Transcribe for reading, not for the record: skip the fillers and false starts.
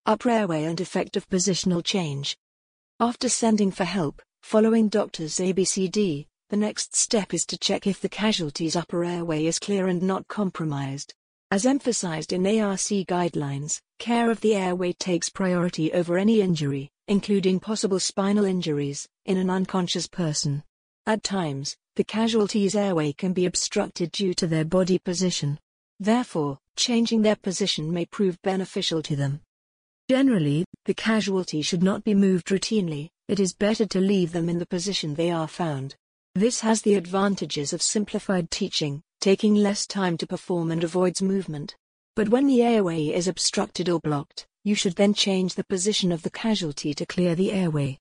Upper airway and effective positional change. After sending for help, following doctor's ABCD, the next step is to check if the casualty's upper airway is clear and not compromised. As emphasized in ARC guidelines, care of the airway takes priority over any injury, including possible spinal injuries, in an unconscious person. At times, the casualty's airway can be obstructed due to their body position. Therefore, changing their position may prove beneficial to them. Generally, the casualty should not be moved routinely. It is better to leave them in the position they are found. This has the advantages of simplified teaching, taking less time to perform and avoids movement. But when the airway is obstructed or blocked, you should then change the position of the casualty to clear the airway.